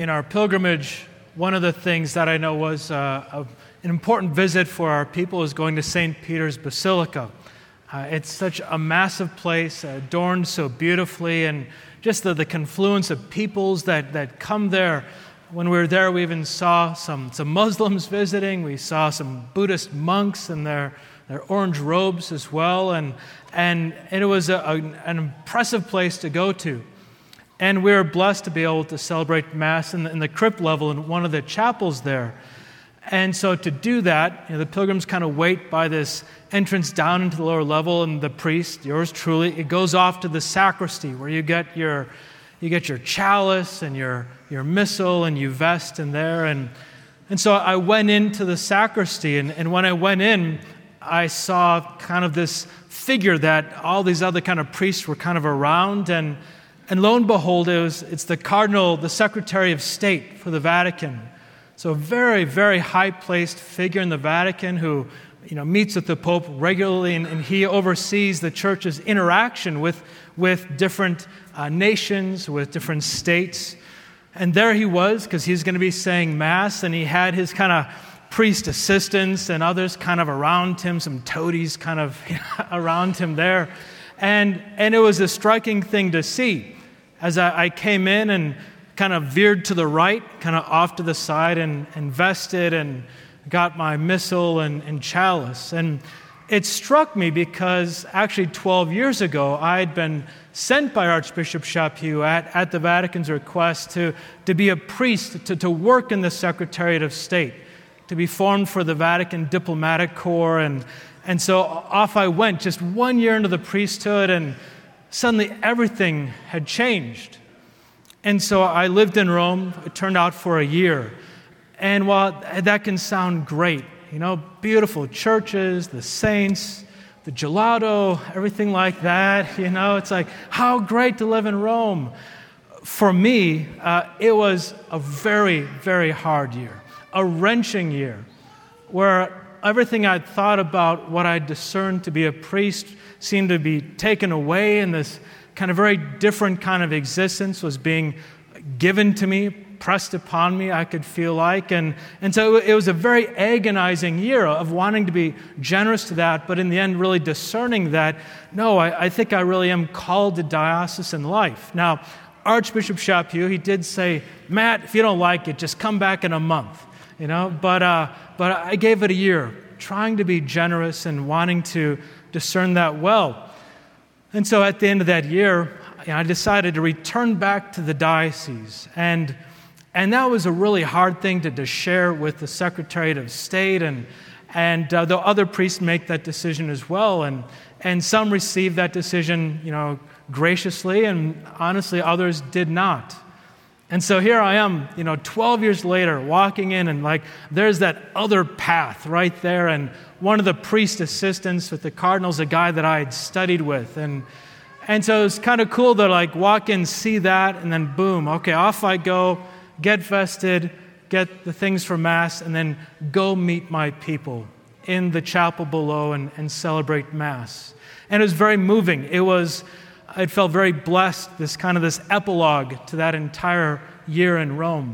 In our pilgrimage, one of the things that I know was an important visit for our people is going to St. Peter's Basilica. It's such a massive place, adorned so beautifully, and just the confluence of peoples that come there. When we were there, we even saw some Muslims visiting. We saw some Buddhist monks in their orange robes as well, and it was an impressive place to go to. And we were blessed to be able to celebrate Mass in the crypt level in one of the chapels there. And so to do that, the pilgrims kind of wait by this entrance down into the lower level, and the priest, yours truly, it goes off to the sacristy where you get your chalice and your missal, and you vest in there. And so I went into the sacristy, and when I went in, I saw kind of this figure that all these other kind of priests were kind of around, and lo and behold, it's the Cardinal, the Secretary of State for the Vatican. So a very, very high-placed figure in the Vatican who meets with the Pope regularly, and he oversees the Church's interaction with different nations, with different states. And there he was, because he's going to be saying Mass, and he had his kind of priest assistants and others kind of around him, some toadies kind of around him there. And it was a striking thing to see. As I came in and kind of veered to the right, kind of off to the side, and vested and got my missal and chalice. And it struck me because actually 12 years ago, I had been sent by Archbishop Chaput at the Vatican's request to be a priest, to work in the Secretariat of State, to be formed for the Vatican Diplomatic Corps. And so off I went, just 1 year into the priesthood, and suddenly everything had changed. And so I lived in Rome. It turned out for a year. And while that can sound great, beautiful churches, the saints, the gelato, everything like that, it's like, how great to live in Rome. For me, it was a very, very hard year, a wrenching year, where everything I'd thought about what I discerned to be a priest seemed to be taken away, and this kind of very different kind of existence was being given to me, pressed upon me, I could feel like. And so it was a very agonizing year of wanting to be generous to that, but in the end really discerning that, no, I think I really am called to diocesan life. Now, Archbishop Chaput, he did say, Matt, if you don't like it, just come back in a month. But I gave it a year, trying to be generous and wanting to discern that well. And so at the end of that year, I decided to return back to the diocese. And that was a really hard thing to share with the Secretariat of State, and though other priests make that decision as well. And some received that decision, graciously, and honestly, others did not. And so here I am, 12 years later, walking in, and there's that other path right there. And one of the priest assistants with the cardinal's a guy that I had studied with. And so it was kind of cool to walk in, see that, and then boom, okay, off I go, get vested, get the things for Mass, and then go meet my people in the chapel below and celebrate Mass. And it was very moving. I felt very blessed, this epilogue to that entire year in Rome.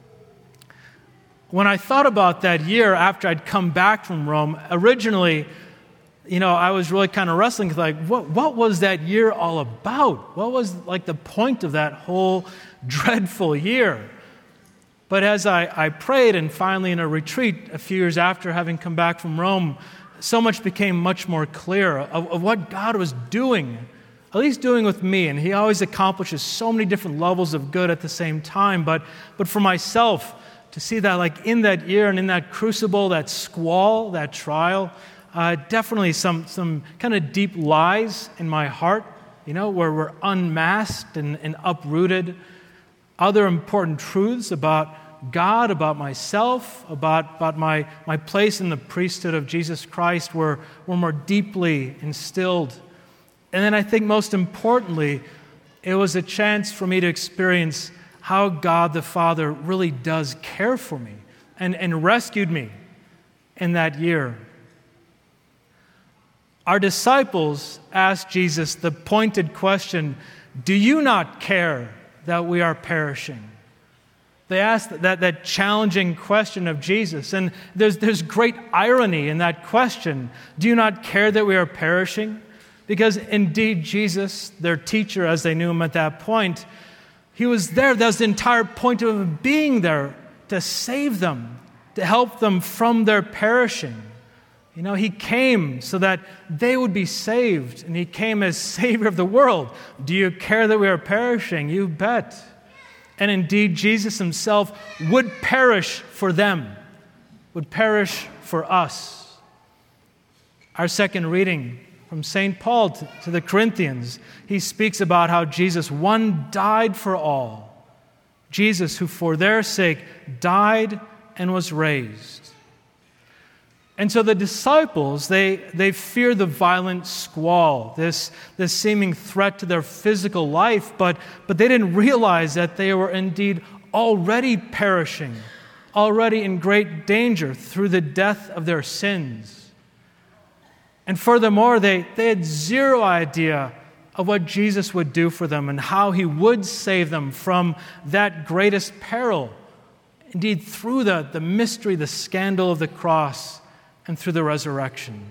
When I thought about that year after I'd come back from Rome, originally, I was really kind of wrestling, what was that year all about? What was the point of that whole dreadful year? But as I prayed, and finally in a retreat a few years after having come back from Rome, so much became much more clear of what God was doing, at least doing with me. And he always accomplishes so many different levels of good at the same time. But for myself, to see that in that year and in that crucible, that squall, that trial, definitely some kind of deep lies in my heart, where we're unmasked and uprooted. Other important truths about God, about myself, about my place in the priesthood of Jesus Christ were more deeply instilled. And then I think most importantly, it was a chance for me to experience how God the Father really does care for me and rescued me in that year. Our disciples asked Jesus the pointed question, "Do you not care that we are perishing?" They asked that challenging question of Jesus. And there's great irony in that question. Do you not care that we are perishing? Because indeed Jesus, their teacher as they knew him at that point, he was there. That was the entire point of him being there, to save them, to help them from their perishing. He came so that they would be saved, and he came as Savior of the world. Do you care that we are perishing? You bet. And indeed, Jesus himself would perish for them, would perish for us. Our second reading from St. Paul to the Corinthians, he speaks about how Jesus, one, died for all. Jesus, who for their sake died and was raised. And so the disciples, they fear the violent squall, this seeming threat to their physical life, but they didn't realize that they were indeed already perishing, already in great danger through the death of their sins. And furthermore, they had zero idea of what Jesus would do for them and how he would save them from that greatest peril. Indeed, through the mystery, the scandal of the cross, and through the resurrection.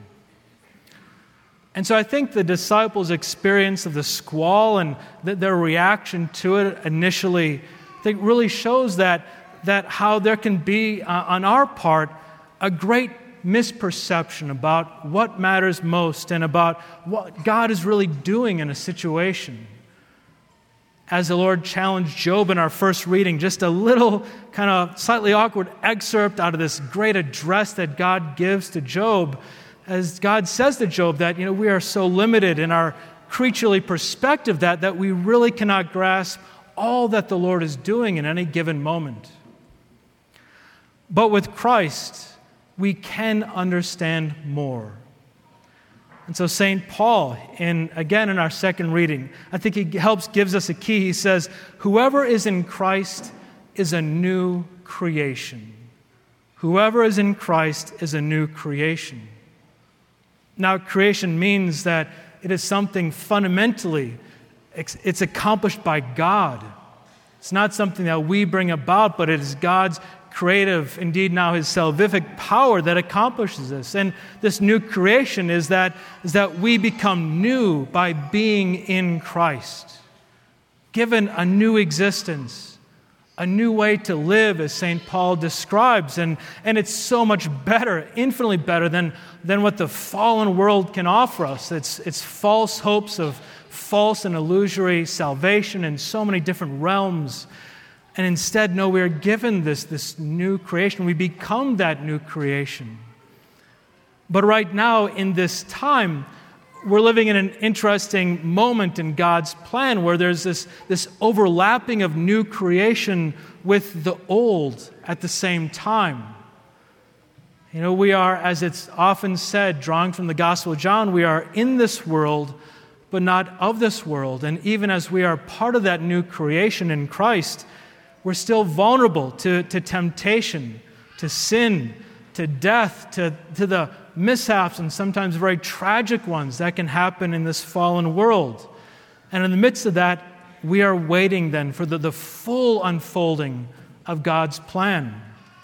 And so I think the disciples' experience of the squall and their reaction to it initially, I think really shows that how there can be, on our part, a great misperception about what matters most and about what God is really doing in a situation. As the Lord challenged Job in our first reading, just a little kind of slightly awkward excerpt out of this great address that God gives to Job, as God says to Job that, we are so limited in our creaturely perspective that we really cannot grasp all that the Lord is doing in any given moment. But with Christ, we can understand more. And so St. Paul, again in our second reading, I think he gives us a key. He says, whoever is in Christ is a new creation. Whoever is in Christ is a new creation. Now, creation means that it is something fundamentally, it's accomplished by God. It's not something that we bring about, but it is God's creative, indeed now his salvific power that accomplishes this. And this new creation is that we become new by being in Christ, given a new existence, a new way to live, as St. Paul describes. And it's so much better, infinitely better than what the fallen world can offer us. It's false hopes of false and illusory salvation in so many different realms. And instead, no, we are given this new creation. We become that new creation. But right now, in this time, we're living in an interesting moment in God's plan where there's this overlapping of new creation with the old at the same time. We are, as it's often said, drawing from the Gospel of John, we are in this world, but not of this world. And even as we are part of that new creation in Christ, we're still vulnerable to temptation, to sin, to death, to the mishaps and sometimes very tragic ones that can happen in this fallen world. And in the midst of that, we are waiting then for the full unfolding of God's plan.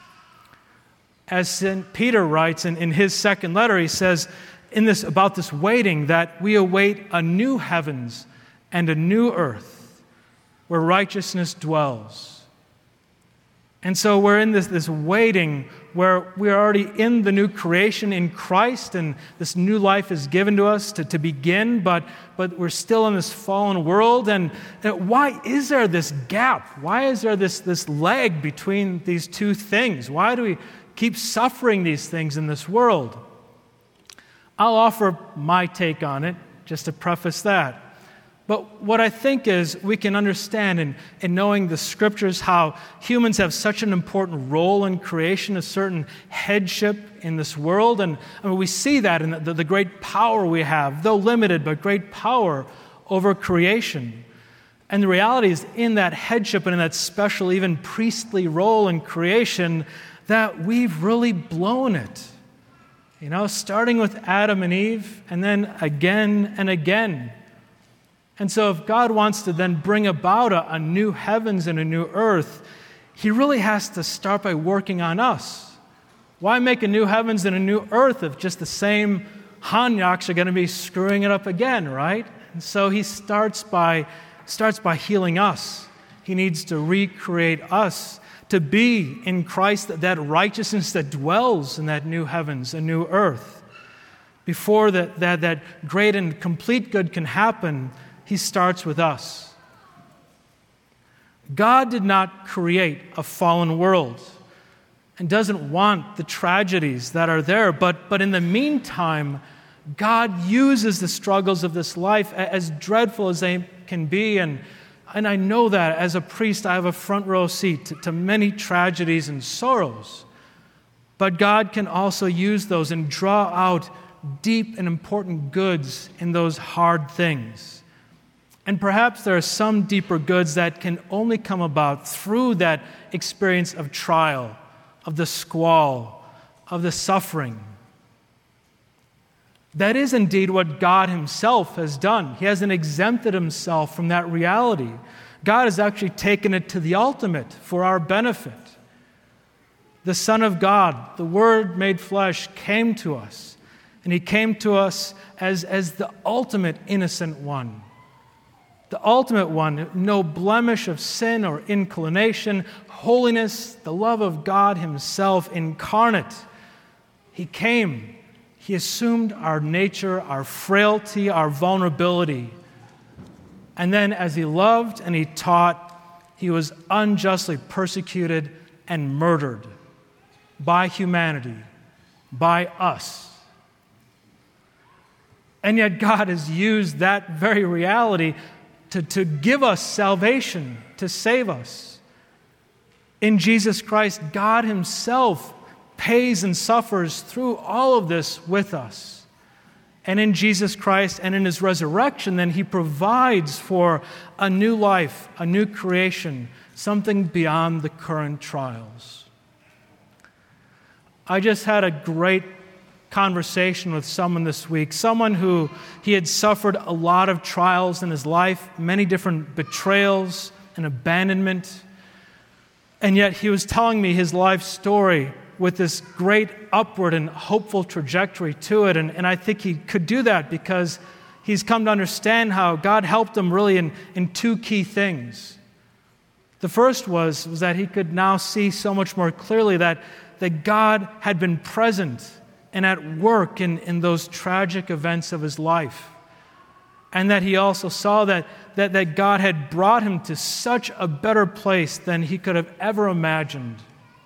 As St. Peter writes in his second letter, he says about this waiting that we await a new heavens and a new earth where righteousness dwells. And so we're in this waiting where we're already in the new creation in Christ, and this new life is given to us to begin, but we're still in this fallen world. And why is there this gap? Why is there this lag between these two things? Why do we keep suffering these things in this world? I'll offer my take on it, just to preface that. But what I think is we can understand in knowing the Scriptures how humans have such an important role in creation, a certain headship in this world. And we see that in the great power we have, though limited, but great power over creation. And the reality is in that headship and in that special, even priestly role in creation, that we've really blown it. Starting with Adam and Eve, and then again and again. And so if God wants to then bring about a new heavens and a new earth, He really has to start by working on us. Why make a new heavens and a new earth if just the same Hanyaks are going to be screwing it up again, right? And so he starts by healing us. He needs to recreate us to be in Christ that righteousness that dwells in that new heavens and new earth. Before that great and complete good can happen, he starts with us. God did not create a fallen world and doesn't want the tragedies that are there, but in the meantime, God uses the struggles of this life, as dreadful as they can be, and I know that as a priest I have a front row seat to many tragedies and sorrows. But God can also use those and draw out deep and important goods in those hard things. And perhaps there are some deeper goods that can only come about through that experience of trial, of the squall, of the suffering. That is indeed what God himself has done. He hasn't exempted himself from that reality. God has actually taken it to the ultimate for our benefit. The Son of God, the Word made flesh, came to us. And he came to us as the ultimate innocent one. The ultimate one, no blemish of sin or inclination, holiness, the love of God himself incarnate. He came. He assumed our nature, our frailty, our vulnerability. And then as he loved and he taught, he was unjustly persecuted and murdered by humanity, by us. And yet God has used that very reality to give us salvation, to save us. In Jesus Christ, God himself pays and suffers through all of this with us. And in Jesus Christ and in his resurrection, then he provides for a new life, a new creation, something beyond the current trials. I just had a great conversation with someone this week, someone who he had suffered a lot of trials in his life, many different betrayals and abandonment. And yet he was telling me his life story with this great upward and hopeful trajectory to it. And I think he could do that because he's come to understand how God helped him really in two key things. The first was that he could now see so much more clearly that God had been present and at work in those tragic events of his life. And that he also saw that God had brought him to such a better place than he could have ever imagined.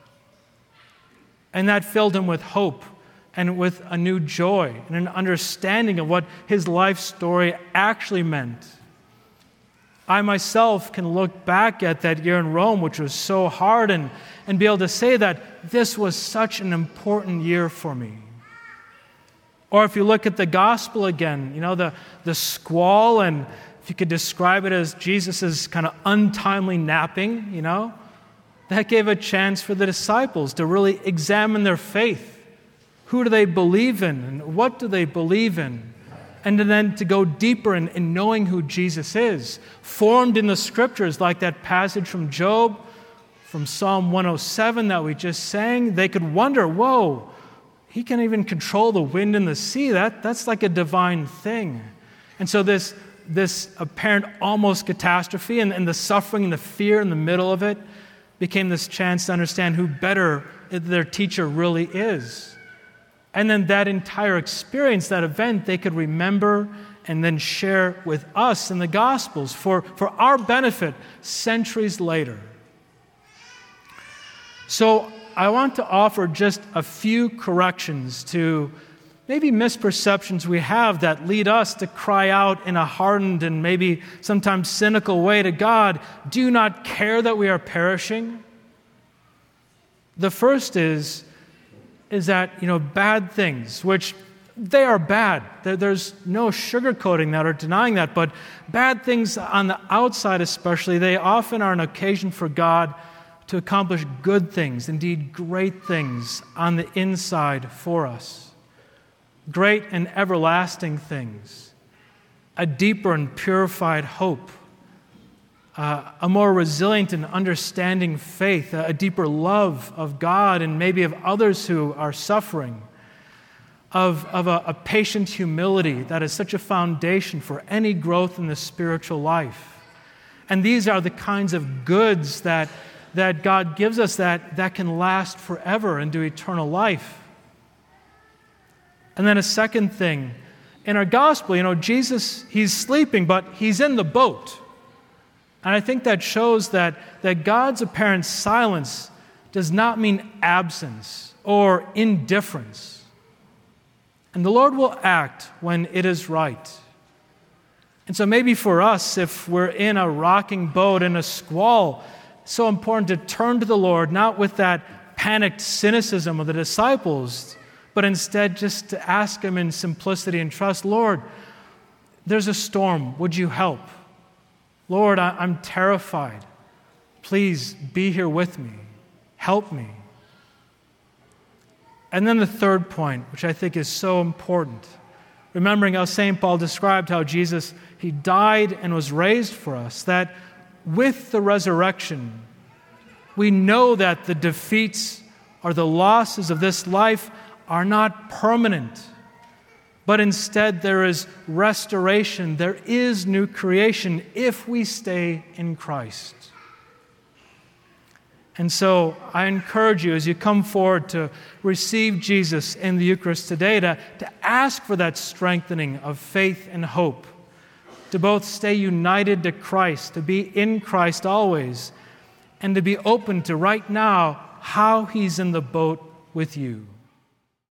And that filled him with hope and with a new joy and an understanding of what his life story actually meant. I myself can look back at that year in Rome, which was so hard, and be able to say that this was such an important year for me. Or if you look at the gospel again, the squall, and if you could describe it as Jesus' kind of untimely napping, that gave a chance for the disciples to really examine their faith. Who do they believe in, and what do they believe in? And then to go deeper in knowing who Jesus is, formed in the scriptures like that passage from Job, from Psalm 107 that we just sang. They could wonder, whoa, he can even control the wind and the sea. That's like a divine thing. And so this apparent almost catastrophe and the suffering and the fear in the middle of it became this chance to understand who better their teacher really is. And then that entire experience, that event, they could remember and then share with us in the Gospels for our benefit centuries later. So I want to offer just a few corrections to maybe misperceptions we have that lead us to cry out in a hardened and maybe sometimes cynical way to God, do you not care that we are perishing? The first is that, bad things, which they are bad. There's no sugarcoating that or denying that, but bad things on the outside especially, they often are an occasion for God to accomplish good things, indeed great things on the inside for us. Great and everlasting things, a deeper and purified hope, a more resilient and understanding faith, a deeper love of God and maybe of others who are suffering, of a patient humility that is such a foundation for any growth in the spiritual life. And these are the kinds of goods that God gives us that can last forever into eternal life. And then a second thing, in our gospel, Jesus, he's sleeping, but he's in the boat. And I think that shows that God's apparent silence does not mean absence or indifference. And the Lord will act when it is right. And so maybe for us, if we're in a rocking boat in a squall, it's so important to turn to the Lord, not with that panicked cynicism of the disciples, but instead just to ask Him in simplicity and trust, Lord, there's a storm. Would you help? Lord, I'm terrified. Please be here with me. Help me. And then the third point, which I think is so important, remembering how St. Paul described how Jesus, He died and was raised for us, that with the resurrection, we know that the defeats or the losses of this life are not permanent, but instead there is restoration, there is new creation if we stay in Christ. And so I encourage you as you come forward to receive Jesus in the Eucharist today to ask for that strengthening of faith and hope, to both stay united to Christ, to be in Christ always, and to be open to right now how He's in the boat with you.